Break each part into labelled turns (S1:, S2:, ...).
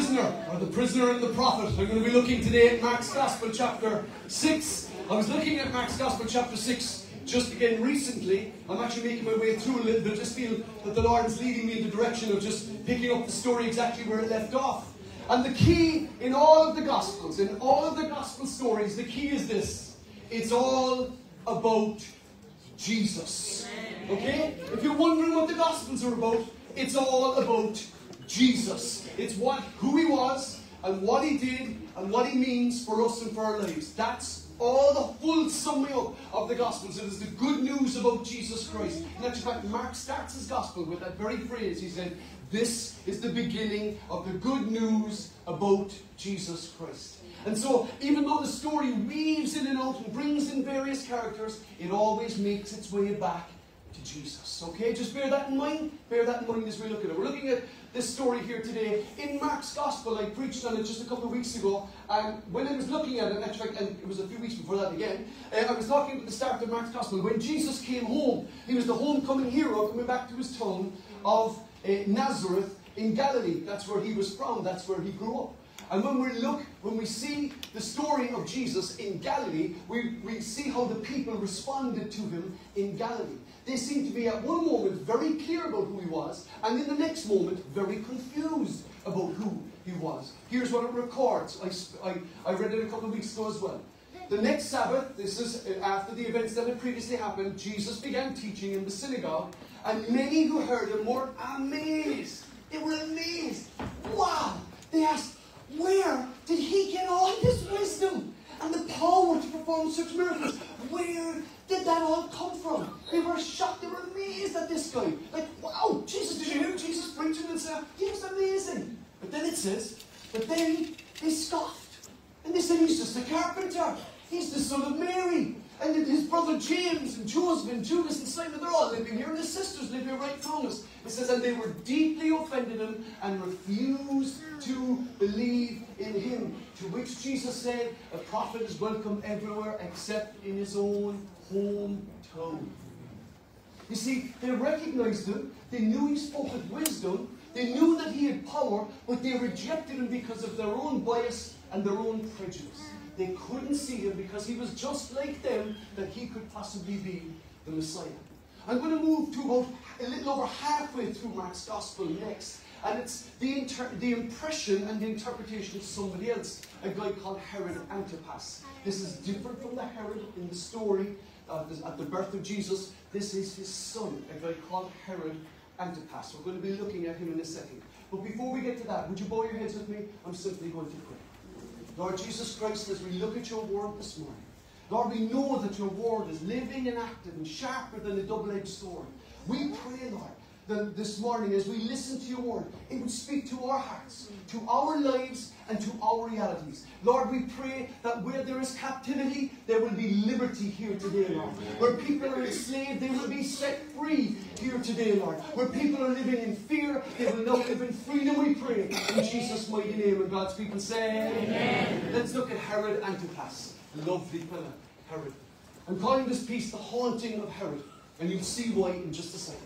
S1: prisoner, or the prisoner and the prophet. I'm going to be looking today at Mark's Gospel chapter 6. I was looking at Mark's Gospel chapter 6 just again recently. I'm actually making my way through a little bit. I just feel that the Lord is leading me in the direction of just picking up the story exactly where it left off. And the key in all of the Gospels, in all of the Gospel stories, the key is this. It's all about Jesus. Okay? If you're wondering what the Gospels are about, it's all about Jesus. It's who he was and what he did and what he means for us and for our lives. That's all the full summing up of the Gospels. It is the good news about Jesus Christ. In actual fact, Mark starts his Gospel with that very phrase. He said, this is the beginning of the good news about Jesus Christ. And so, even though the story weaves in and out and brings in various characters, it always makes its way back to Jesus. Okay, just bear that in mind. Bear that in mind as we look at it. We're looking at this story here today in Mark's Gospel. I preached on it just a couple of weeks ago, and when I was looking at it, actually, and it was a few weeks before that again, I was talking at the start of Mark's Gospel. When Jesus came home, he was the homecoming hero coming back to his town of Nazareth in Galilee. That's where he was from. That's where he grew up. And when we see the story of Jesus in Galilee, we see how the people responded to him in Galilee. They seemed to be at one moment very clear about who he was, and in the next moment very confused about who he was. Here's what it records. I read it a couple of weeks ago as well. The next Sabbath, this is after the events that had previously happened, Jesus began teaching in the synagogue, and many who heard him were amazed. They were amazed. Wow! They asked, where did he get all this wisdom and the power to perform such miracles? Where did that all come from? They were shocked. They were amazed at this guy. Like, wow, Jesus, did you hear Jesus preaching and say, he was amazing. But then it says, but then they scoffed. And they said, he's just a carpenter. He's the son of Mary. And his brother James and Joseph and Judas and Simon, they're all living here, and his sisters live here right from us. It says, and they were deeply offended him and refused to believe in him. To which Jesus said, a prophet is welcome everywhere except in his own hometown. You see, they recognized him. They knew he spoke with wisdom. They knew that he had power, but they rejected him because of their own bias and their own prejudice. They couldn't see him because he was just like them, that he could possibly be the Messiah. I'm going to move to about a little over halfway through Mark's Gospel next, and it's the impression and the interpretation of somebody else, a guy called Herod Antipas. This is different from the Herod in the story at the birth of Jesus. This is his son, a guy called Herod Antipas. We're going to be looking at him in a second. But before we get to that, would you bow your heads with me? I'm simply going to pray. Lord Jesus Christ, as we look at your word this morning, Lord, we know that your word is living and active and sharper than a double-edged sword. We pray, Lord, that this morning as we listen to your word, it would speak to our hearts, to our lives, and to our realities. Lord, we pray that where there is captivity, there will be liberty here today, Lord. Where people are enslaved, they will be set free here today, Lord. Where people are living in fear, they will now live in freedom, we pray. In Jesus' mighty name, and God's people say, amen. Let's look at Herod Antipas. Lovely fella, Herod. I'm calling this piece The Haunting of Herod, and you'll see why in just a second.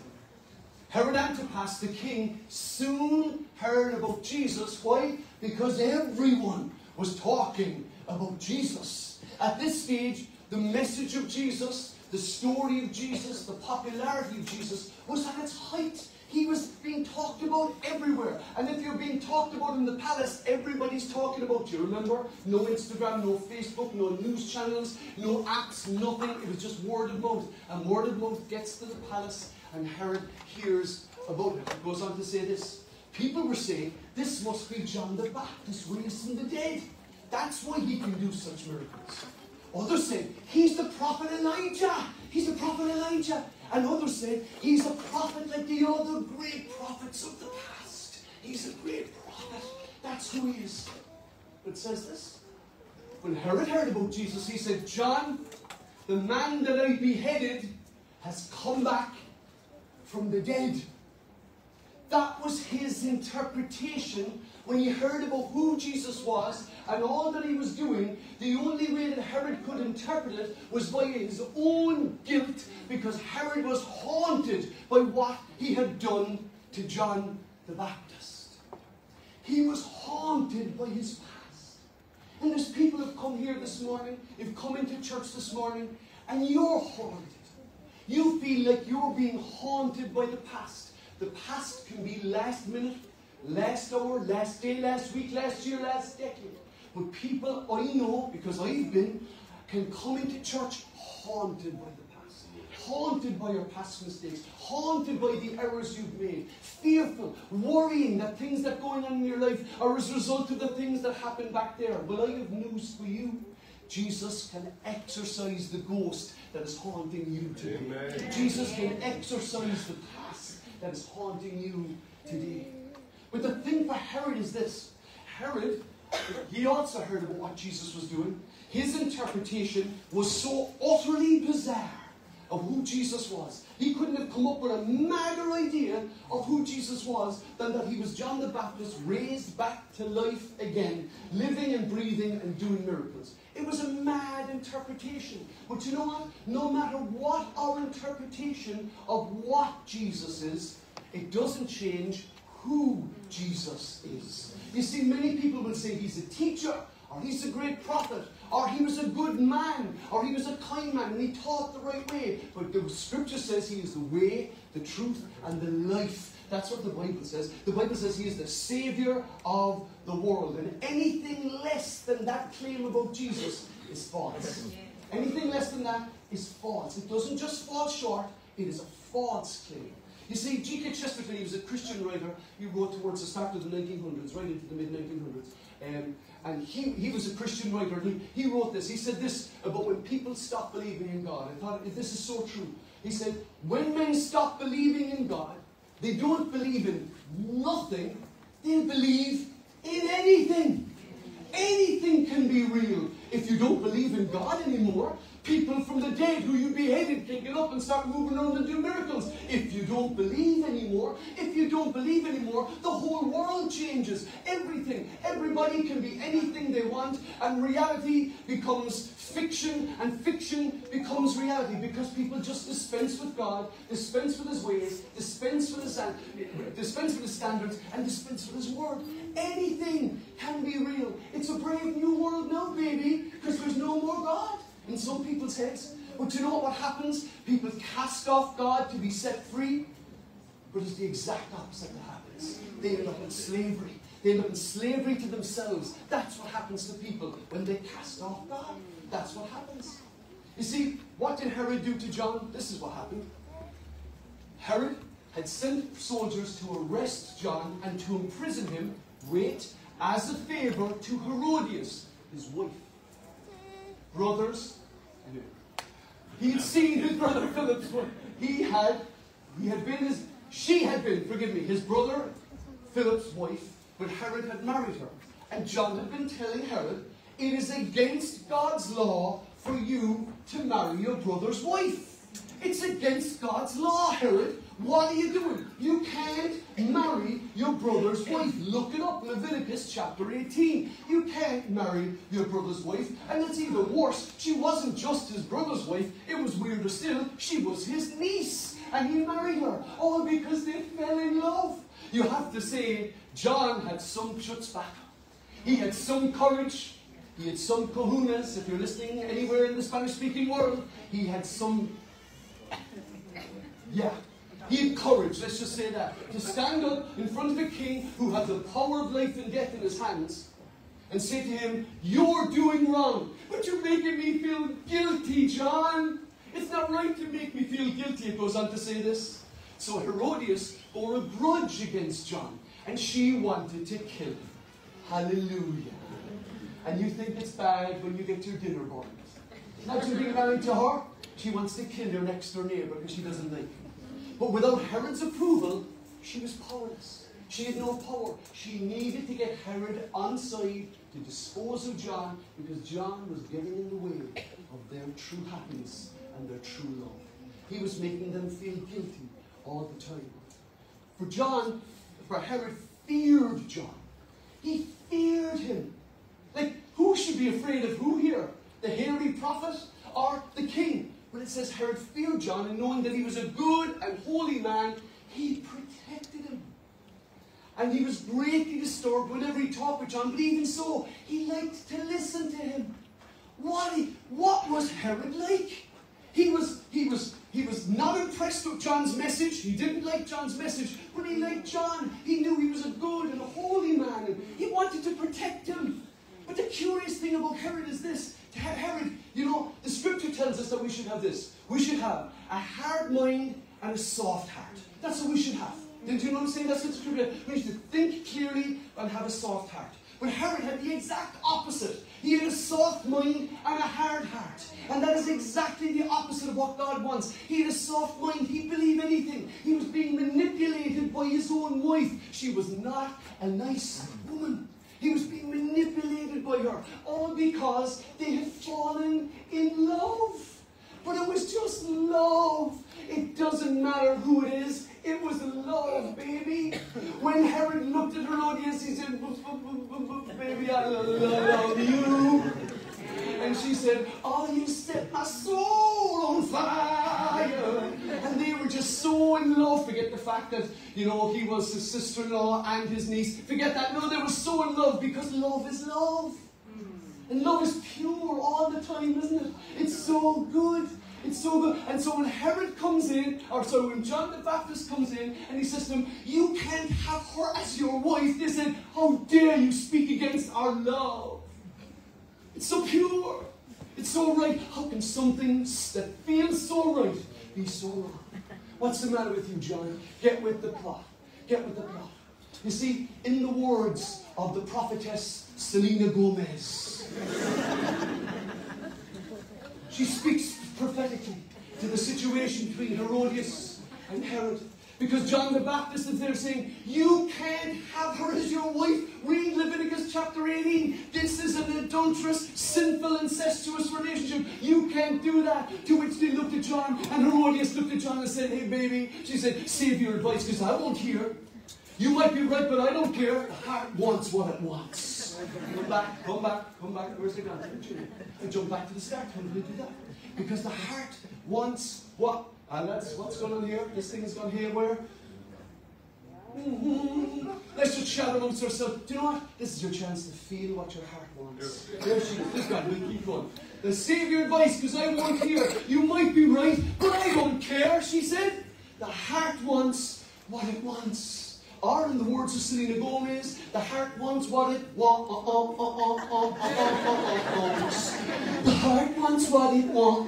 S1: Herod Antipas, the king, soon heard about Jesus. Why? Because everyone was talking about Jesus. At this stage, the message of Jesus, the story of Jesus, the popularity of Jesus was at its height. He was being talked about everywhere. And if you're being talked about in the palace, everybody's talking about you. Remember? No Instagram, no Facebook, no news channels, no apps, nothing. It was just word of mouth. And word of mouth gets to the palace, and Herod hears about it. He goes on to say this. People were saying, this must be John the Baptist raised from the dead. That's why he can do such miracles. Others said, he's the prophet Elijah. He's the prophet Elijah. And others said, he's a prophet like the other great prophets of the past. He's a great prophet. That's who he is. But it says this. When Herod heard about Jesus, he said, John, the man that I beheaded, has come back from the dead. That was his interpretation when he heard about who Jesus was and all that he was doing. The only way that Herod could interpret it was by his own guilt, because Herod was haunted by what he had done to John the Baptist. He was haunted by his past. And there's people who've come here this morning, who've come into church this morning, and you're haunted. You feel like you're being haunted by the past. The past can be last minute, last hour, last day, last week, last year, last decade. But people I know, because I've been, can come into church haunted by the past. Haunted by your past mistakes. Haunted by the errors you've made. Fearful, worrying that things that are going on in your life are as a result of the things that happened back there. Well, I have news for you. Jesus can exorcise the ghost that is haunting you today. Amen. Jesus can exorcise the past that is haunting you today. But the thing for Herod is this. Herod, he also heard about what Jesus was doing. His interpretation was so utterly bizarre of who Jesus was. He couldn't have come up with a madder idea of who Jesus was than that he was John the Baptist raised back to life again, living and breathing and doing miracles. It was a mad interpretation. But you know what? No matter what our interpretation of what Jesus is, it doesn't change who Jesus is. You see, many people will say he's a teacher, or he's a great prophet, or he was a good man, or he was a kind man, and he taught the right way. But the scripture says he is the way, the truth, and the life. That's what the Bible says. The Bible says he is the Savior of the world. And anything less than that claim about Jesus is false. Anything less than that is false. It doesn't just fall short, it is a false claim. You see, G.K. Chesterton, he was a Christian writer. He wrote towards the start of the 1900s, right into the mid-1900s. And he was a Christian writer. And he wrote this. He said this about when people stop believing in God. I thought, this is so true. He said, when men stop believing in God, they don't believe in nothing. They believe in anything. Anything can be real. If you don't believe in God anymore, people from the dead who you beheaded can get up and start moving around and do miracles. If you don't believe anymore, the whole world changes. Everything. Everybody can be anything they want, and reality becomes fiction, and fiction becomes reality, because people just dispense with God, dispense with his ways, dispense with his standards, and dispense with his word. Anything can be real. It's a brave new world now, baby, because there's no more God in some people's heads. But you know what happens? People cast off God to be set free. But it's the exact opposite that happens. They end up in slavery. They end up in slavery to themselves. That's what happens to people when they cast off God. That's what happens. You see, what did Herod do to John? This is what happened. Herod had sent soldiers to arrest John and to imprison him, wait, as a favor to Herodias, his wife. Brothers, he had seen his brother Philip's wife. She had been, his brother Philip's wife, but Herod had married her. And John had been telling Herod, it is against God's law for you to marry your brother's wife. It's against God's law, Herod. What are you doing? You can't marry your brother's wife. Look it up, Leviticus chapter 18. You can't marry your brother's wife. And it's even worse. She wasn't just his brother's wife. It was weirder still. She was his niece. And he married her. All because they fell in love. You have to say, John had some chutzpah. He had some courage. He had some kahunas. If you're listening anywhere in the Spanish-speaking world, he had some... Yeah. He had courage, let's just say that, to stand up in front of a king who had the power of life and death in his hands and say to him, you're doing wrong, but you're making me feel guilty, John. It's not right to make me feel guilty, it goes on to say this. So Herodias bore a grudge against John, and she wanted to kill him. Hallelujah. And you think it's bad when you get your dinner burned. Imagine being married to her. She wants to kill your next door neighbour because she doesn't like him. But without Herod's approval, she was powerless. She had no power. She needed to get Herod on side to dispose of John, because John was getting in the way of their true happiness and their true love. He was making them feel guilty all the time. For Herod feared John. He feared him. Like, who should be afraid of who here? The hairy prophet or the king? But it says Herod feared John, and knowing that he was a good and holy man, he protected him. And he was greatly disturbed whenever he talked with John, but even so, he liked to listen to him. What was Herod like? He was not impressed with John's message. He didn't like John's message, but he liked John. He knew he was a good and a holy man, and he wanted to protect him. But the curious thing about Herod is this. Herod, the scripture tells us that we should have this. We should have a hard mind and a soft heart. That's what we should have. Do you know what I'm saying? That's what the scripture says. We need to think clearly and have a soft heart. But Herod had the exact opposite. He had a soft mind and a hard heart. And that is exactly the opposite of what God wants. He had a soft mind. He'd believe anything. He was being manipulated by his own wife. She was not a nice woman. He was being manipulated by her. All because they had fallen in love. But it was just love. It doesn't matter who it is. It was love, baby. When Herod looked at Herodias, he said, baby, I love you. And she said, oh, you set my soul on fire. And they were just so in love. Forget the fact that, he was his sister-in-law and his niece. Forget that. No, they were so in love because love is love. And love is pure all the time, isn't it? It's so good. It's so good. And so when Herod comes in, when John the Baptist comes in and he says to him, you can't have her as your wife, they said, how dare you speak against our love? It's so pure. It's so right. How can something that feels so right be so wrong? What's the matter with you, John? Get with the plot. Get with the plot. You see, in the words of the prophetess Selena Gomez, she speaks prophetically to the situation between Herodias and Herod. Because John the Baptist is there saying, you can't have her as your wife. Read Leviticus chapter 18. This is an adulterous, sinful, incestuous relationship. You can't do that. To which they looked at John, and Herodias looked at John and said, hey baby, she said, save your advice because I won't hear. You might be right, but I don't care. The heart wants what it wants. Come back. Where's the gun? And jump back to the start. How did we do that? Because the heart wants what? And that's what's going on here. This thing has gone haywire. Let's just shout amongst ourselves. Do you know what? This is your chance to feel what your heart wants. There she is. This guy, we'll keep going. Now save your advice because I won't hear. You might be right, but I don't care, she said. The heart wants what it wants. Or in the words of Selena Gomez, the heart wants what it wants. The heart wants what it wants.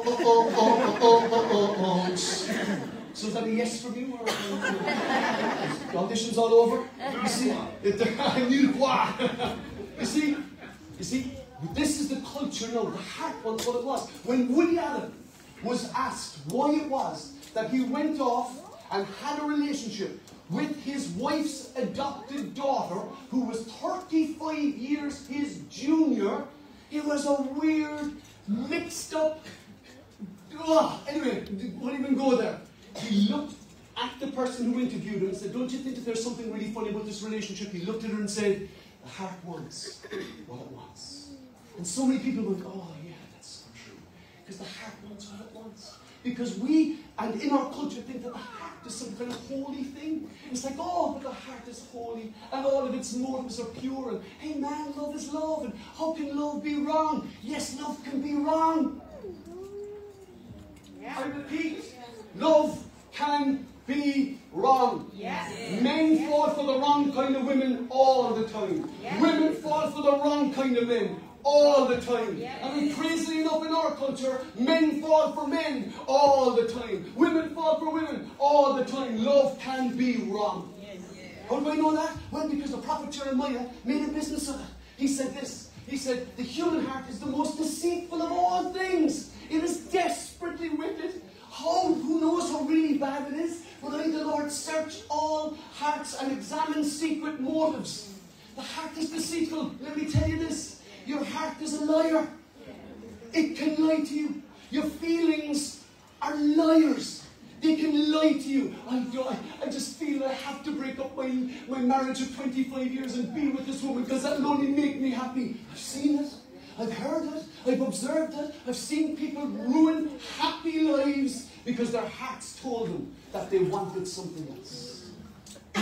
S1: So is that a yes from you? Or the audition's all over? You see? I knew why. You see, this is the culture now. The heart wants what it was. When Woody Allen was asked why it was that he went off and had a relationship with his wife's adopted daughter, who was 35 years his junior, it was a weird, mixed up... Anyway, won't even go there. He looked at the person who interviewed him and said, don't you think that there's something really funny about this relationship? He looked at her and said, the heart wants what it wants. And so many people went, oh yeah, that's so true. Because the heart wants what it wants. Because we, and in our culture, think that the heart is some kind of holy thing. It's like, oh, but the heart is holy, and all of its motives are pure, and hey man, love is love, and how can love be wrong? Yes, love can be wrong. Yeah. I repeat, love can be wrong. Yes. Men fall for the wrong kind of women all the time. Yes. Women fall for the wrong kind of men all the time. Yes. And crazily enough in our culture, men fall for men all the time. Women fall for women all the time. Love can be wrong. Yes. How do I know that? Well, because the prophet Jeremiah made a business of it. He said this. He said, the human heart is the most deceitful of all things. It is desperately wicked. Who knows how really bad it is? But I, the Lord, search all hearts and examine secret motives. The heart is deceitful. Let me tell you this. Your heart is a liar. It can lie to you. Your feelings are liars. They can lie to you. I just feel I have to break up my marriage of 25 years and be with this woman because that'll only make me happy. I've seen it. I've heard it. I've observed it. I've seen people ruin happy lives because their hearts told them that they wanted something else.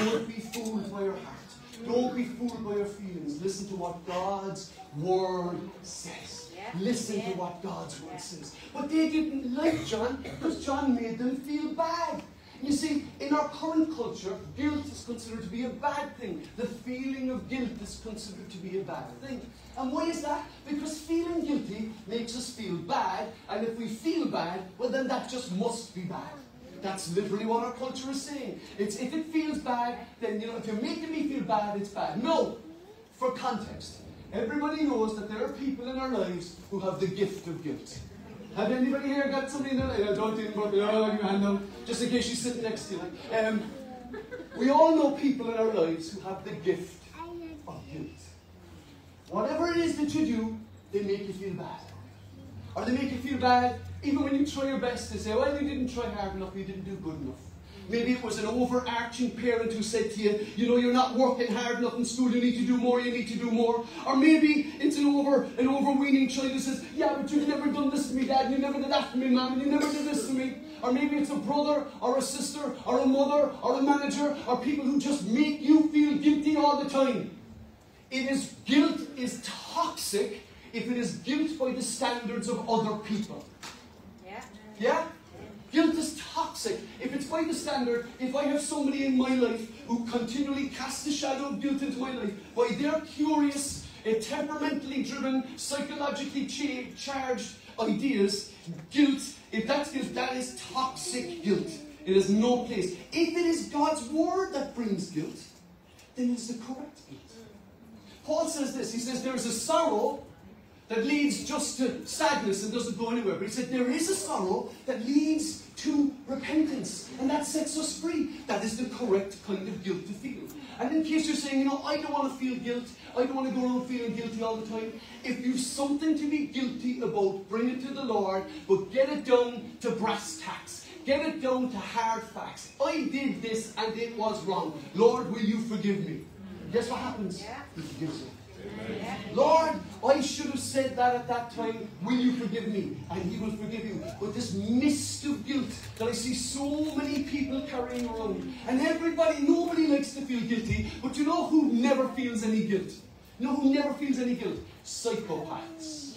S1: Don't be fooled by your heart. Don't be fooled by your feelings. Listen to what God's Word says. Listen to what God's Word says. But they didn't like John because John made them feel bad. You see, in our current culture, guilt is considered to be a bad thing. The feeling of guilt is considered to be a bad thing. And why is that? Because feeling guilty makes us feel bad, and if we feel bad, well then that just must be bad. That's literally what our culture is saying. It's if it feels bad, then, if you're making me feel bad, it's bad. No! For context, everybody knows that there are people in our lives who have the gift of guilt. Have anybody here got somebody in their life? Don't even put your hand down, just in case she's sitting next to you. We all know people in our lives who have the gift of guilt. Whatever it is that you do, they make you feel bad. Or they make you feel bad even when you try your best. They say, well, you didn't try hard enough, you didn't do good enough. Maybe it was an overarching parent who said to you, you're not working hard enough in school, you need to do more, you need to do more. Or maybe it's an overweening child who says, yeah, but you've never done this to me, Dad, and you never did that to me, Mom, and you never did this to me. Or maybe it's a brother, or a sister, or a mother, or a manager, or people who just make you feel guilty all the time. Guilt is toxic if it is guilt by the standards of other people. Yeah? Guilt is toxic. If it's by the standard, if I have somebody in my life who continually casts the shadow of guilt into my life by their curious, temperamentally driven, psychologically charged ideas, guilt, if that's guilt, that is toxic guilt. It has no place. If it is God's Word that brings guilt, then it's the correct guilt. Paul says this, he says there is a sorrow that leads just to sadness and doesn't go anywhere. But he said there is a sorrow that leads to repentance, and that sets us free. That is the correct kind of guilt to feel. And in case you're saying, I don't want to feel guilt, I don't want to go around feeling guilty all the time. If you've something to be guilty about, bring it to the Lord, but get it down to brass tacks. Get it down to hard facts. I did this and it was wrong. Lord, will you forgive me? Guess what happens? He forgives you. Lord, I should have said that at that time. Will you forgive me? And He will forgive you. But this mist of guilt that I see so many people carrying around, and nobody likes to feel guilty, but you know who never feels any guilt? You know who never feels any guilt? Psychopaths.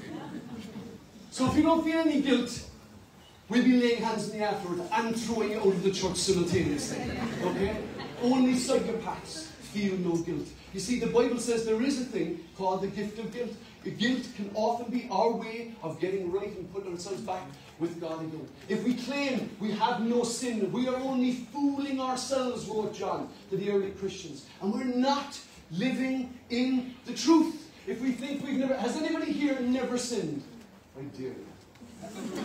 S1: So if you don't feel any guilt, we'll be laying hands on you afterwards and throwing you out of the church simultaneously. Okay? Only psychopaths feel no guilt. You see, the Bible says there is a thing called the gift of guilt. Guilt can often be our way of getting right and putting ourselves back with God again. If we claim we have no sin, we are only fooling ourselves, wrote John to the early Christians. And we're not living in the truth. If we think we've never... Has anybody here never sinned? I dare you.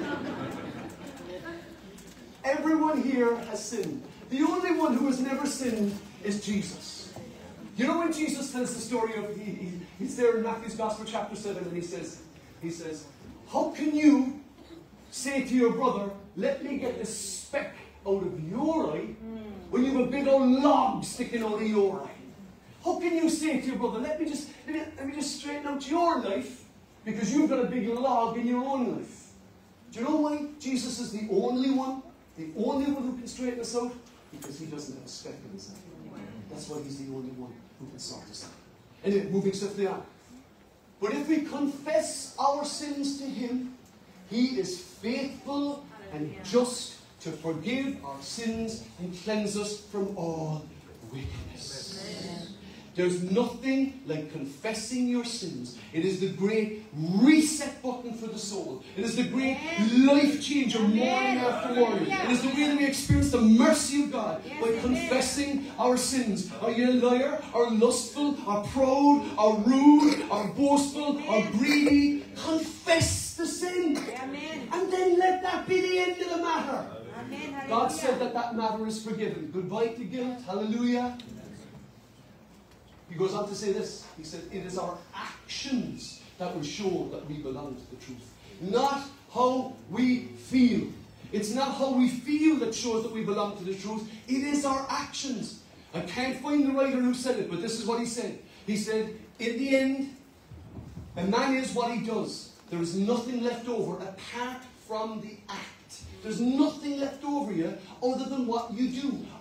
S1: Everyone here has sinned. The only one who has never sinned is Jesus. You know when Jesus tells the story of, he's there in Matthew's Gospel chapter 7, and he says, how can you say to your brother, let me get the speck out of your eye, when you have a big old log sticking out of your eye? How can you say to your brother, let me just straighten out your life, because you've got a big log in your own life? Do you know why Jesus is the only one who can straighten us out? Because He doesn't have a speck in His eye. That's why He's the only one who can sort us out. Anyway, moving swiftly on. But if we confess our sins to Him, He is faithful and just to forgive our sins and cleanse us from all wickedness. Amen. There's nothing like confessing your sins. It is the great reset button for the soul. It is the great life changer morning after morning. It is the way that we experience the mercy of God by confessing our sins. Are you a liar, or lustful, or proud, or rude, or boastful, or greedy? Confess the sin. And then let that be the end of the matter. God said that matter is forgiven. Goodbye to guilt. Hallelujah. He goes on to say this. He said, it is our actions that will show that we belong to the truth. Not how we feel. It's not how we feel that shows that we belong to the truth. It is our actions. I can't find the writer who said it, but this is what he said. He said, in the end, a man is what he does. There is nothing left over apart from the act. There's nothing left over you other than what you do.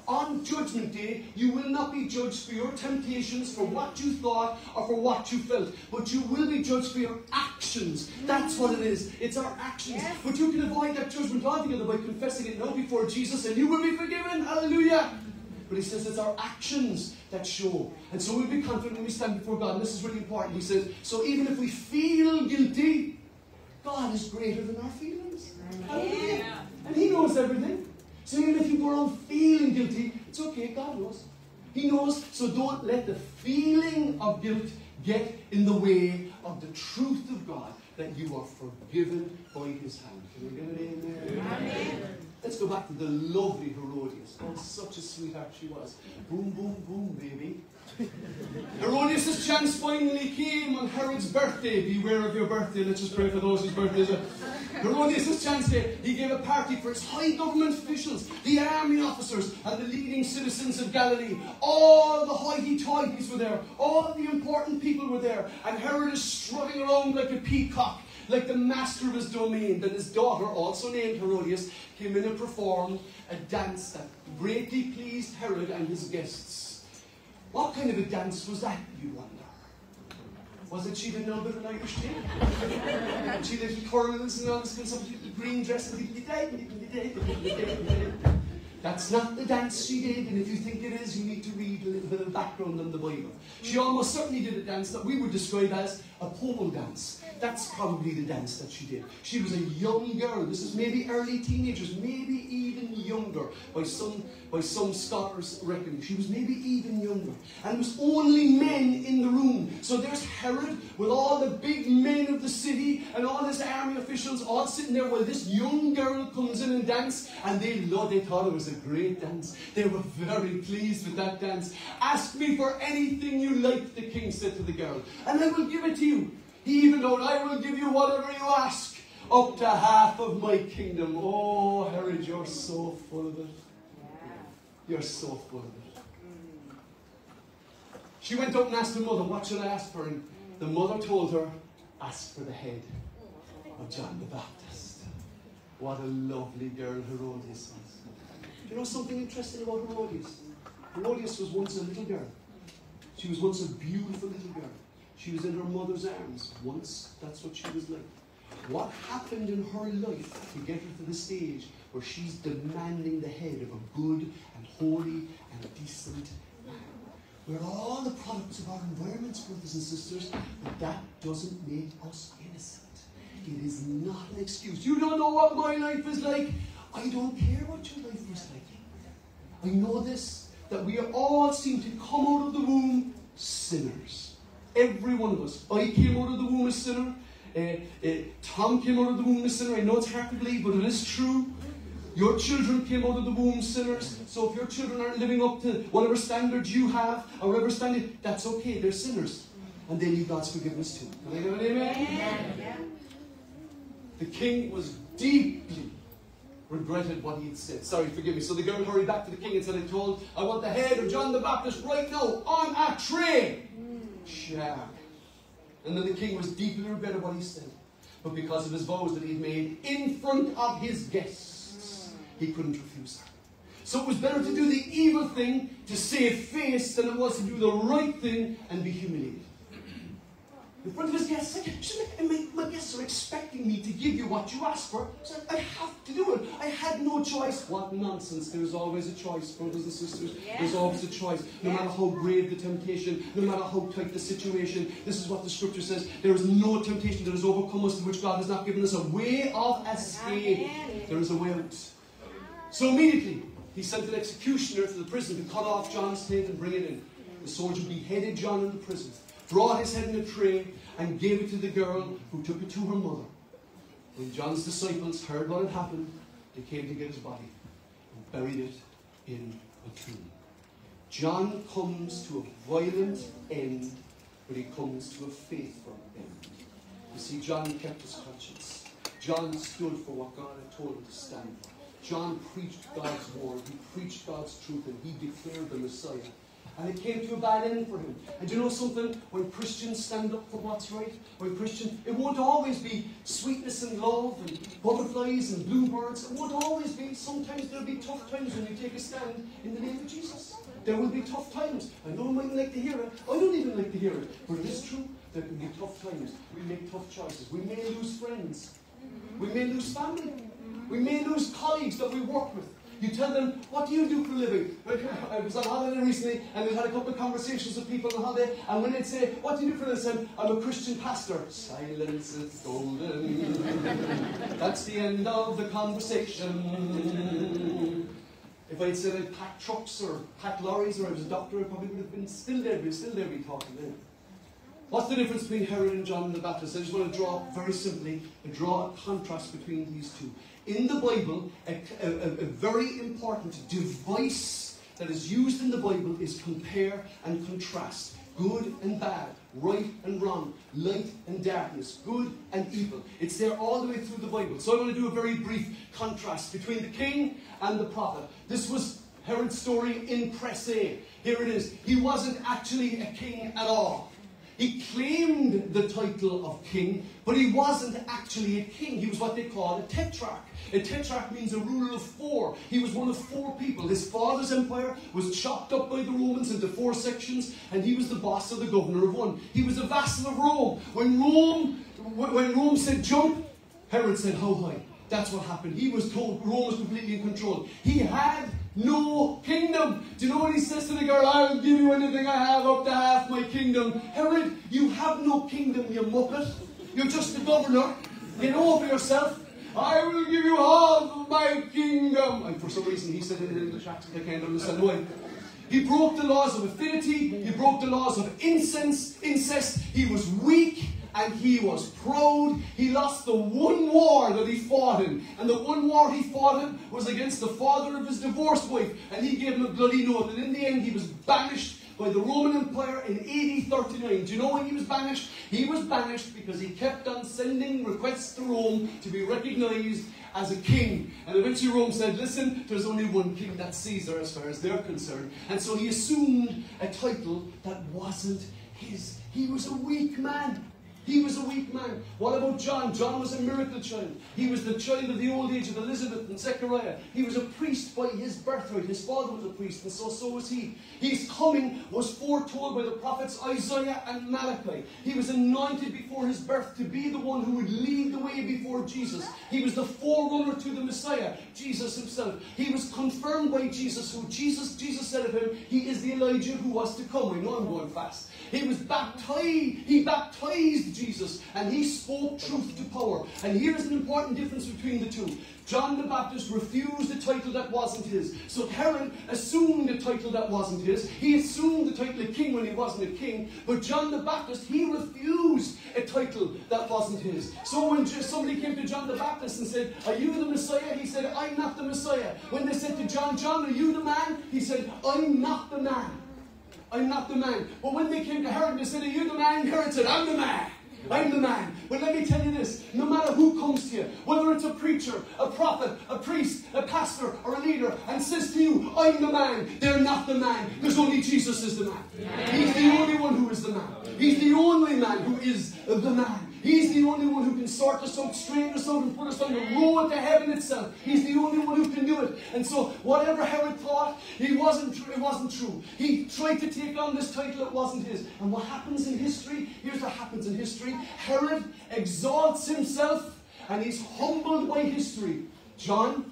S1: on Judgment Day, you will not be judged for your temptations, for what you thought, or for what you felt. But you will be judged for your actions. That's what it is. It's our actions. Yes. But you can avoid that judgment altogether by confessing it now before Jesus, and you will be forgiven. Hallelujah. But he says it's our actions that show. And so we'll be confident when we stand before God. And this is really important. He says, so even if we feel guilty, God is greater than our feelings. Yeah. And he knows everything. So even if you go around feeling guilty, it's okay, God knows. He knows, so don't let the feeling of guilt get in the way of the truth of God, that you are forgiven by his hand. Can we get an amen? Amen. Let's go back to the lovely Herodias. Oh, such a sweetheart she was. Boom, boom, boom, baby. Herodias' chance finally came on Herod's birthday. Beware of your birthday. Let's just pray for those whose birthdays are. Herodias' chance day. He gave a party for his high government officials, the army officers, and the leading citizens of Galilee. All the hoity-toities were there. All the important people were there. And Herod is strutting around like a peacock, like the master of his domain. Then his daughter, also named Herodias, came in and performed a dance that greatly pleased Herod and his guests. What kind of a dance was that, you wonder? Was it she did know a bit of an Irish tale? She little curls and all this kind of stuff, little green dress, and that's not the dance she did, and if you think it is, you need to read a little bit of background on the Bible. She almost certainly did a dance that we would describe as a pole dance. That's probably the dance that she did. She was a young girl. This is maybe early teenagers, maybe even younger, by some scholars' reckoning. She was maybe even younger. And it was only men in the room. So there's Herod with all the big men of the city and all his army officials all sitting there while this young girl comes in and dances. And they thought it was a great dance. They were very pleased with that dance. Ask me for anything you like, the king said to the girl, and I will give it to you. He even wrote, I will give you whatever you ask, up to half of my kingdom. Oh, Herod, you're so full of it. You're so full of it. She went up and asked her mother, what should I ask for? And the mother told her, ask for the head of John the Baptist. What a lovely girl Herodias was. Do you know something interesting about Herodias? Herodias was once a little girl. She was once a beautiful little girl. She was in her mother's arms. Once, that's what she was like. What happened in her life to get her to the stage where she's demanding the head of a good and holy and decent man? We're all the products of our environments, brothers and sisters, but that doesn't make us innocent. It is not an excuse. You don't know what my life is like. I don't care what your life is like. I know this, that we all seem to come out of the womb sinners. Every one of us. I came out of the womb a sinner. Tom came out of the womb a sinner. I know it's hard to believe, but it is true. Your children came out of the womb sinners. So if your children aren't living up to whatever standards you have, or whatever standard, that's okay. They're sinners. And they need God's forgiveness too. Can I get an amen? Yeah. The king was deeply regretted what he had said. Sorry, forgive me. So the girl hurried back to the king and said, I want the head of John the Baptist right now on a tray. Shark. And then the king was deeply regretted what he said. But because of his vows that he had made in front of his guests, he couldn't refuse her. So it was better to do the evil thing to save face than it was to do the right thing and be humiliated. In front of his guests, my guests are expecting me to give you what you asked for, so I have to do it. I had no choice. What nonsense. There's always a choice, brothers and sisters. Yeah. There's always a choice. No matter how grave the temptation, no matter how tight the situation, this is what the scripture says. There is no temptation that has overcome us in which God has not given us a way of escape. There is a way out. So immediately, he sent an executioner to the prison to cut off John's head and bring it in. The soldier beheaded John in the prison, brought his head in a tray, and gave it to the girl, who took it to her mother. When John's disciples heard what had happened, they came to get his body and buried it in a tomb. John comes to a violent end, but he comes to a faithful end. You see, John kept his conscience. John stood for what God had told him to stand for. John preached God's word. He preached God's truth, and he declared the Messiah. And it came to a bad end for him. And you know something? When Christians stand up for what's right, when Christians, it won't always be sweetness and love and butterflies and bluebirds. It won't always be. Sometimes there'll be tough times when you take a stand in the name of Jesus. There will be tough times. I know you mightn't like to hear it. I don't even like to hear it. But it is true. There can be tough times. We make tough choices. We may lose friends. We may lose family. We may lose colleagues that we work with. You tell them, what do you do for a living? I was on holiday recently and we had a couple of conversations with people on holiday, and when they'd say, what do you do for a living? I'm a Christian pastor. Silence is golden. That's the end of the conversation. If I'd said I'd pack trucks or pack lorries or I was a doctor, I probably would have been still there be talking then. What's the difference between Herod and John the Baptist? I just want to draw, very simply, a contrast between these two. In the Bible, a very important device that is used in the Bible is compare and contrast. Good and bad, right and wrong, light and darkness, good and evil. It's there all the way through the Bible. So I'm going to do a very brief contrast between the king and the prophet. This was Herod's story in presse. Here it is. He wasn't actually a king at all. He claimed the title of king, but he wasn't actually a king. He was what they call a tetrarch. A tetrarch means a ruler of four. He was one of four people. His father's empire was chopped up by the Romans into 4 sections, and he was the boss or the governor of one. He was a vassal of Rome. When Rome said jump, Herod said how high. That's what happened. He was told Rome was completely in control. He had no kingdom. Do you know what he says to the girl? I'll give you anything I have, up to half my kingdom. Herod, you have no kingdom, you muppet. You're just the governor. Get over yourself. I will give you half of my kingdom. And for some reason he said it in English accent. I can't understand why. He broke the laws of affinity. He broke the laws of incest. He was weak. And he was proud. He lost the one war that he fought in. And the one war he fought in was against the father of his divorced wife. And he gave him a bloody note. And in the end he was banished by the Roman Empire in AD 39. Do you know when he was banished? He was banished because he kept on sending requests to Rome to be recognized as a king. And eventually Rome said, listen, there's only one king, that's Caesar as far as they're concerned. And so he assumed a title that wasn't his. He was a weak man. He was a weak man. What about John? John was a miracle child. He was the child of the old age of Elizabeth and Zechariah. He was a priest by his birthright. His father was a priest, and so was he. His coming was foretold by the prophets Isaiah and Malachi. He was anointed before his birth to be the one who would lead the way before Jesus. He was the forerunner to the Messiah, Jesus himself. He was confirmed by Jesus, who Jesus said of him, he is the Elijah who was to come. I know I'm going fast. He was baptized. He baptized Jesus, and he spoke truth to power. And here's an important difference between the two. John the Baptist refused a title that wasn't his. So Herod assumed a title that wasn't his. He assumed the title of king when he wasn't a king. But John the Baptist, he refused a title that wasn't his. So when somebody came to John the Baptist and said, are you the Messiah? He said, I'm not the Messiah. When they said to John, John, are you the man? He said, I'm not the man. I'm not the man. But when they came to Herod and they said, are you the man? Herod said, I'm the man. I'm the man. But let me tell you this, no matter who comes to you, whether it's a preacher, a prophet, a priest, a pastor, or a leader, and says to you, I'm the man, they're not the man, because only Jesus is the man. He's the only one who is the man. He's the only man who is the man. He's the only one who can sort us out, straighten us out, and put us on the road to heaven itself. He's the only one who can do it. And so, whatever Herod thought, it wasn't true. He tried to take on this title that wasn't his. And what happens in history? Here's what happens in history. Herod exalts himself, and he's humbled by history. John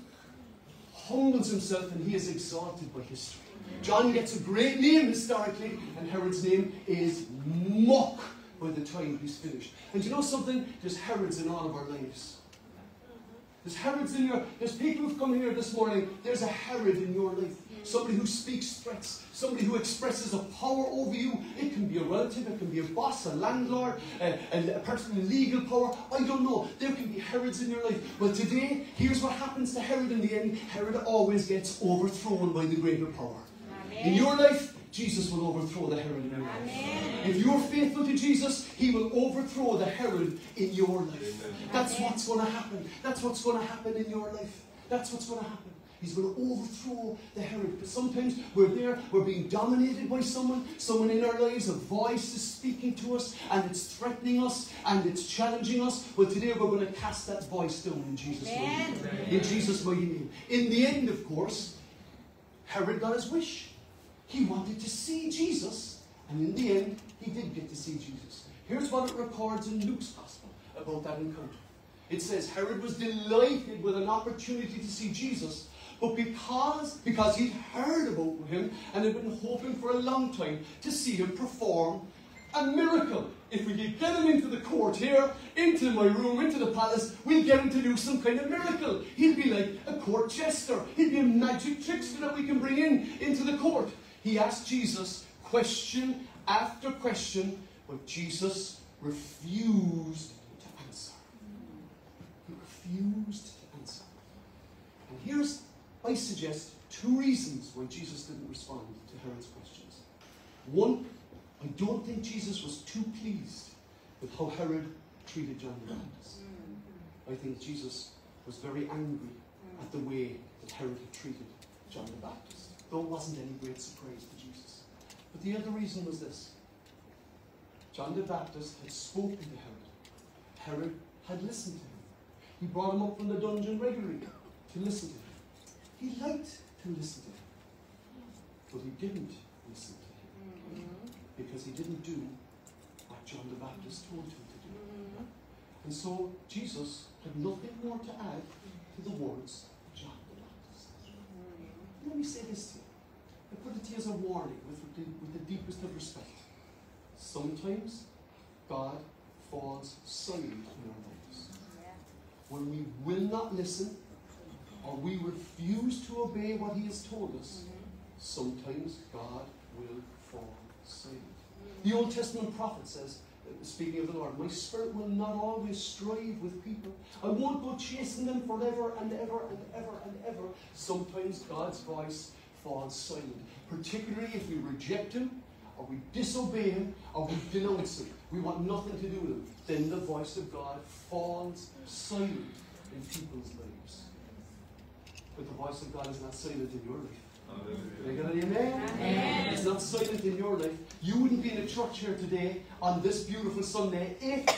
S1: humbles himself, and he is exalted by history. John gets a great name historically, and Herod's name is mocked by the time he's finished. And do you know something? There's Herods in all of our lives. There's Herods in there's people who've come here this morning. There's a Herod in your life. Somebody who speaks threats. Somebody who expresses a power over you. It can be a relative, it can be a boss, a landlord, a person in legal power. I don't know. There can be Herods in your life. But today, here's what happens to Herod in the end. Herod always gets overthrown by the greater power. Amen. In your life, Jesus will overthrow the Herod in your life. Amen. If you're faithful to Jesus, he will overthrow the Herod in your life. That's what's going to happen. That's what's going to happen in your life. That's what's going to happen. He's going to overthrow the Herod. But sometimes we're there, we're being dominated by someone in our lives, a voice is speaking to us, and it's threatening us, and it's challenging us. But today we're going to cast that voice down in Jesus' name. In Jesus' mighty name. In the end, of course, Herod got his wish. He wanted to see Jesus, and in the end, he did get to see Jesus. Here's what it records in Luke's Gospel about that encounter. It says, Herod was delighted with an opportunity to see Jesus, but because he'd heard about him and had been hoping for a long time to see him perform a miracle. If we could get him into the court here, into my room, into the palace, we'll get him to do some kind of miracle. He'd be like a court jester. He'd be a magic trickster that we can bring into the court. He asked Jesus question after question, but Jesus refused to answer. He refused to answer. And here's, I suggest, 2 reasons why Jesus didn't respond to Herod's questions. One, I don't think Jesus was too pleased with how Herod treated John the Baptist. I think Jesus was very angry at the way that Herod had treated John the Baptist, though it wasn't any great surprise to Jesus. But the other reason was this. John the Baptist had spoken to Herod. Herod had listened to him. He brought him up from the dungeon regularly to listen to him. He liked to listen to him, but he didn't listen to him because he didn't do what John the Baptist told him to do. And so Jesus had nothing more to add to the words of John the Baptist. Let me say this to you. I put it to you as a warning with the deepest of respect. Sometimes God falls silent in our lives. When we will not listen, or we refuse to obey what He has told us, sometimes God will fall silent. The Old Testament prophet says, speaking of the Lord, my spirit will not always strive with people. I won't go chasing them forever and ever and ever and ever. Sometimes God's voice falls silent, particularly if we reject Him, or we disobey Him, or we denounce Him. We want nothing to do with Him. Then the voice of God falls silent in people's lives. But the voice of God is not silent in your life. Can I get an amen? Amen? It's not silent in your life. You wouldn't be in a church here today on this beautiful Sunday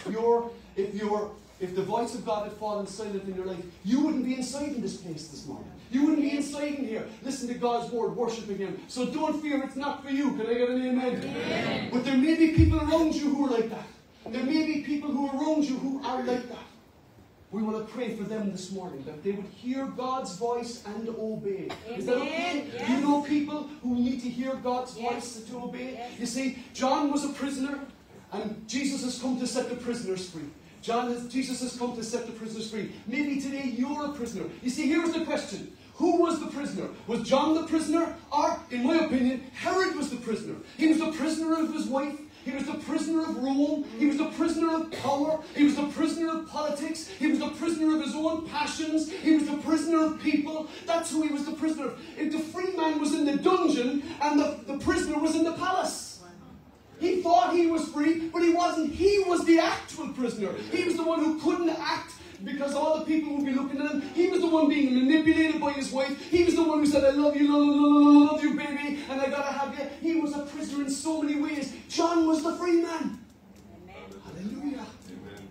S1: if the voice of God had fallen silent in your life. You wouldn't be inside in this place this morning. You wouldn't be inside in here. Listen to God's word, worshiping Him. So don't fear, it's not for you. Can I get an amen? Amen? But there may be people around you who are like that. There may be people who are around you who are like that. We want to pray for them this morning, that they would hear God's voice and obey. Amen. Is that okay? Yes. You know people who need to hear God's voice to obey? Yes. You see, John was a prisoner, and Jesus has come to set the prisoners free. Jesus has come to set the prisoners free. Maybe today you're a prisoner. You see, here's the question. Who was the prisoner? Was John the prisoner? Or, in my opinion, Herod was the prisoner. He was the prisoner of his wife. He was the prisoner of Rome. He was the prisoner of power. He was the prisoner of politics. He was the prisoner of his own passions. He was the prisoner of people. That's who he was the prisoner of. If the free man was in the dungeon and the prisoner was in the palace. He thought he was free, but he wasn't. He was the actual prisoner. He was the one who couldn't act because all the people would be looking at him. He was the one being manipulated by his wife. He was the one who said, I love you, love you, baby, and I gotta have you. He was a prisoner in so many ways. John was the free man. Amen. Hallelujah. Amen.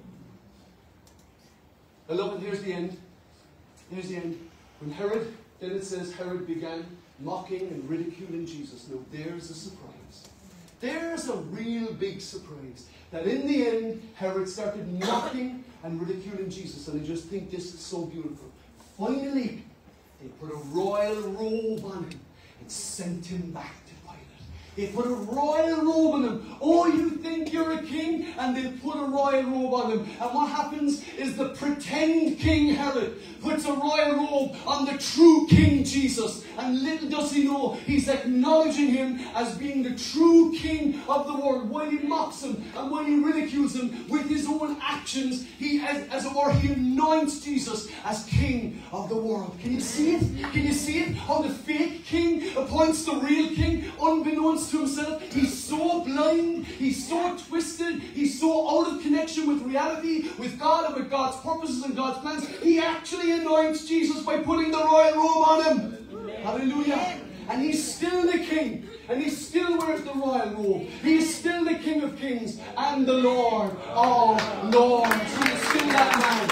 S1: I love it. Here's the end. Here's the end. When Herod, then it says Herod began mocking and ridiculing Jesus. Now there's a surprise. There's a real big surprise. That in the end, Herod started mocking and ridiculing Jesus. And I just think this is so beautiful. Finally, they put a royal robe on him and sent him back to Pilate. They put a royal robe on him. Oh, you think you're a king? And they put a royal robe on him. And what happens is the pretend King Herod puts a royal robe on the true King Jesus. And little does he know, he's acknowledging him as being the true King of the world. While he mocks him and while he ridicules him with his own actions, he, as it were, he anoints Jesus as King of the world. Can you see it? Can you see it? How the fake king appoints the real king, unbeknownst thoughts to himself. He's so blind, he's so twisted, he's so out of connection with reality, with God and with God's purposes and God's plans. He actually anoints Jesus by putting the royal robe on him. Hallelujah. And he's still the king. And he still wears the royal robe. He is still the King of Kings and the Lord of Lords. He is still that man.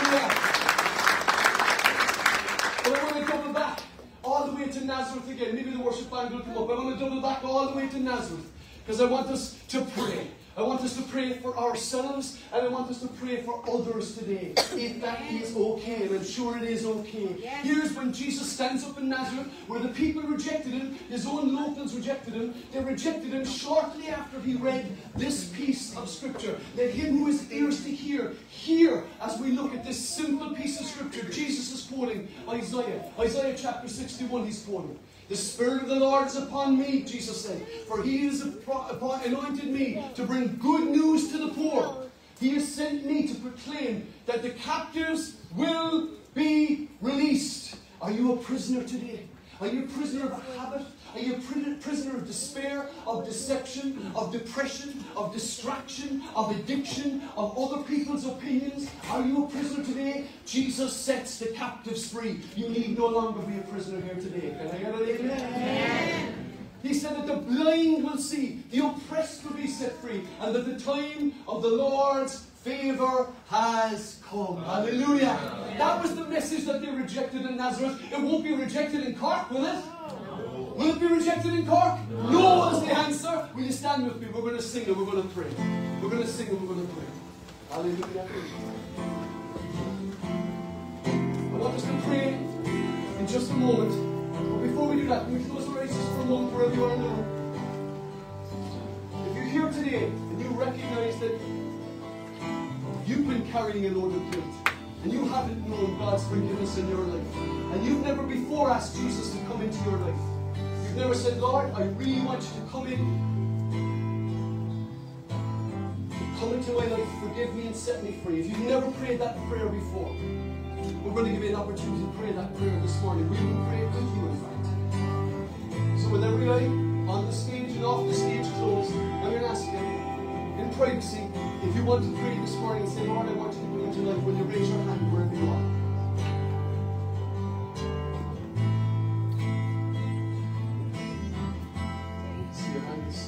S1: Hallelujah. But I want to double back all the way to Nazareth again. Maybe the worship band will come up. I want to double back all the way to Nazareth. Because I want us to pray. I want us to pray for ourselves, and I want us to pray for others today, if that is okay, and I'm sure it is okay. Yes. Here's when Jesus stands up in Nazareth, where the people rejected him, his own locals rejected him. They rejected him shortly after he read this piece of Scripture. Let him who has ears to hear, hear as we look at this simple piece of Scripture. Jesus is quoting Isaiah. Isaiah chapter 61 he's quoting. The Spirit of the Lord is upon me, Jesus said, for he has anointed me to bring good news to the poor. He has sent me to proclaim that the captives will be released. Are you a prisoner today? Are you a prisoner of habit? Are you a prisoner of despair, of deception, of depression, of distraction, of addiction, of other people's opinions? Are you a prisoner today? Jesus sets the captives free. You need no longer be a prisoner here today. Can I get an amen? Amen. He said that the blind will see, the oppressed will be set free, and that the time of the Lord's favor has come. Hallelujah. That was the message that they rejected in Nazareth. It won't be rejected in Cork, will it? Will it be rejected in Cork? No is the answer. Will you stand with me? We're going to sing and we're going to pray. We're going to sing and we're going to pray. Hallelujah. I want us to pray in just a moment. But before we do that, can we close our eyes just for a moment wherever you are in the room? If you're here today and you recognize that you've been carrying a load of guilt, and you haven't known God's forgiveness in your life, and you've never before asked Jesus to come into your life, you've never said, Lord, I really want you to come into my life, forgive me and set me free. If you've never prayed that prayer before, we're going to give you an opportunity to pray that prayer this morning. We will pray it with you, in fact. So with every eye on the stage and off the stage closed, I'm going to ask you, in privacy, if you want to pray this morning and say, Lord, I want you to come into life, will you raise your hand wherever you are? See your hands.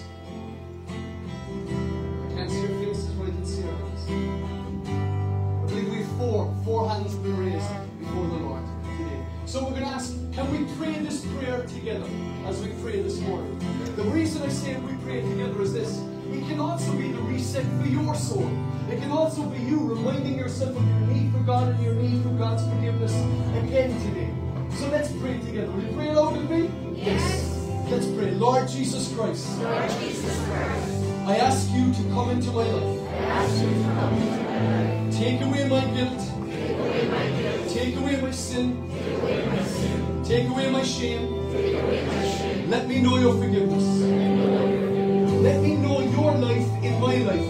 S1: I can't see your faces, but I can see your hands. I believe we have four hands have been raised before the Lord today. So we're going to ask, can we pray this prayer together as we pray this morning? The reason I say we pray together is this. It can also be the reset for your soul. It can also be you reminding yourself of your need for God and your need for God's forgiveness again today. So let's pray together. Will you pray along with me? Yes. Let's pray. Lord Jesus Christ.
S2: Lord Jesus Christ.
S1: I ask you to come into my life.
S2: I ask you to come into my life.
S1: Take away my guilt.
S2: Take away my guilt.
S1: Take away my sin.
S2: Take away my sin.
S1: Take away my shame.
S2: Take away my shame.
S1: Let me know your forgiveness. Let me know your life in my life.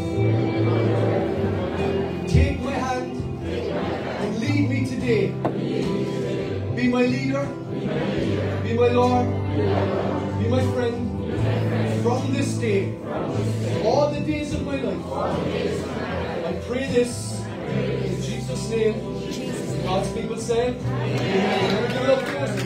S1: Take my hand and lead me today. Be my leader. Be my Lord. Be my friend. From this day, all the days of my life, I pray this in Jesus' name. God's people say, Amen. Give it up for us.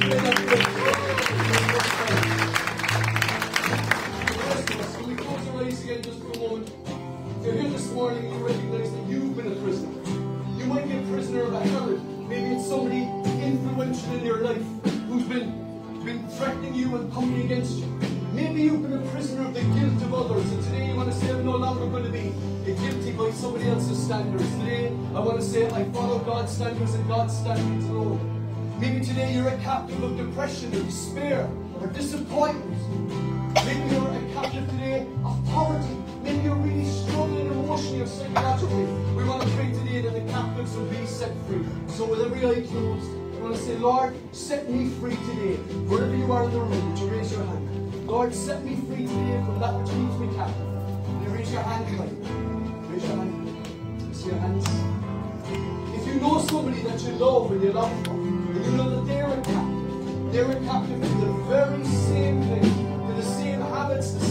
S1: Can we close our eyes again just for a moment? If you're here this morning and you recognize that you've been a prisoner. You might be a prisoner of a habit. Maybe it's somebody influential in your life who's been threatening you and coming against you. Maybe you've been a prisoner of the guilt of others, and today you want to say, I'm no longer going to be guilty by somebody else's standards. Today, I want to say, I follow God's standards and God's standards alone. Maybe today you're a captive of depression or despair or disappointment. Maybe you're a captive today of poverty. Maybe you're really struggling emotionally or psychologically. We want to pray today that the captives will be set free. So with every eye closed, I want to say, Lord, set me free today. Wherever you are in the room, would you raise your hand? Lord, set me free today from that which keeps me captive. Will you raise your hand tonight? Raise your hand. See your hands. If you know somebody that you love and you love them, and you know that they're a captive to the very same thing, to the same habits, the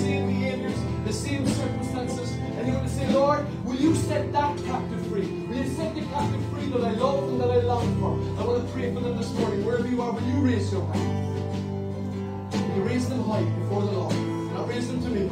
S1: you set that captive free? Will you set the captive free that I love and that I long for? I want to pray for them this morning. Wherever you are, will you raise your hand? Will you raise them high before the Lord? Now raise them to me.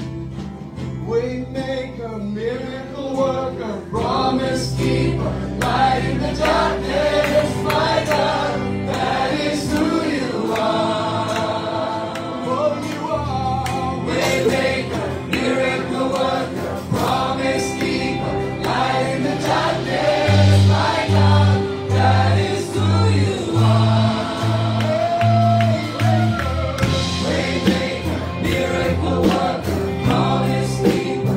S1: Waymaker, miracle worker, promise keeper, light in the darkness, my God, that is who you are. Oh, you are. Waymaker, miracle worker, promise keeper, light in the darkness, my God, that is who you are. Waymaker, miracle worker, promise keeper.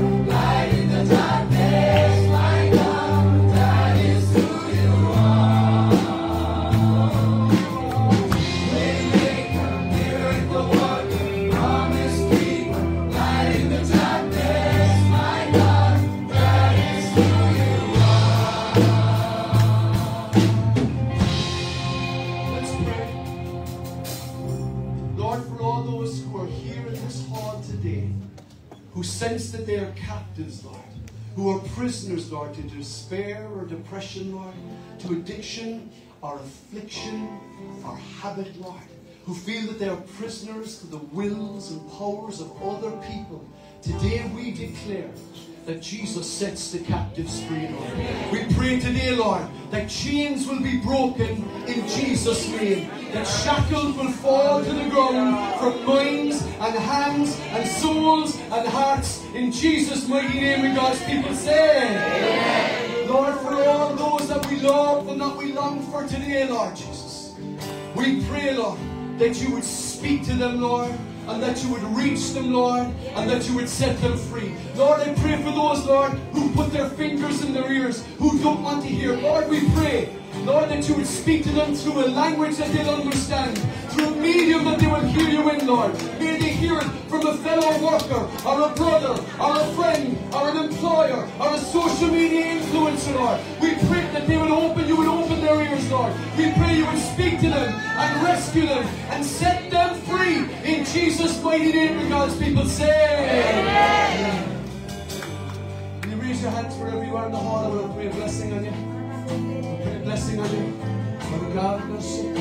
S1: Who sense that they are captives, Lord, who are prisoners, Lord, to despair or depression, Lord, to addiction or affliction or habit, Lord, who feel that they are prisoners to the wills and powers of other people. Today we declare that Jesus sets the captives free, Lord. We pray today, Lord, that chains will be broken in Jesus' name, that shackles will fall to the ground from minds and hands and souls and hearts in Jesus' mighty name. And God's people say, amen. Lord, for all those that we love and that we long for today, Lord Jesus, we pray, Lord, that you would speak to them, Lord, and that you would reach them, Lord, and that you would set them free. Lord, I pray for those, Lord, who put their fingers in their ears, who don't want to hear. Lord, we pray, Lord, that you would speak to them through a language that they'll understand, through a medium that they will hear you in, Lord. May they hear it from a fellow worker, or a brother, or a friend, or an employer, or a social media influencer, Lord. We pray that they would open, you would open their ears, Lord. We pray you would speak to them and rescue them and set them free in Jesus' mighty name. And God's people say, amen. Can you raise your hands wherever you are in the hall? I will pray a blessing on you. Pray a blessing on you. For God bless you.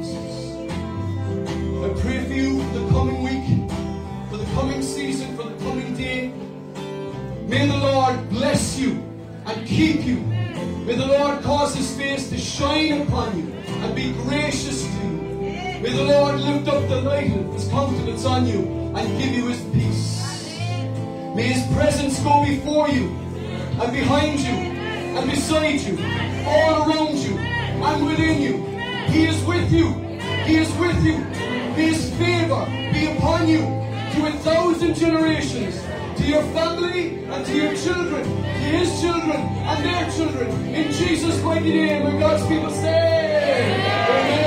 S1: I pray for you for the coming week, for the coming season, for the coming day. May the Lord bless you and keep you. May the Lord cause His face to shine upon you and be gracious to you. May the Lord lift up the light of His countenance on you and give you His peace. May His presence go before you and behind you and beside you, all around you and within you. He is with you. He is with you. May His favor be upon you to 1,000 generations, to your family and to your children, to His children and their children. In Jesus' mighty name, and God's people say, amen.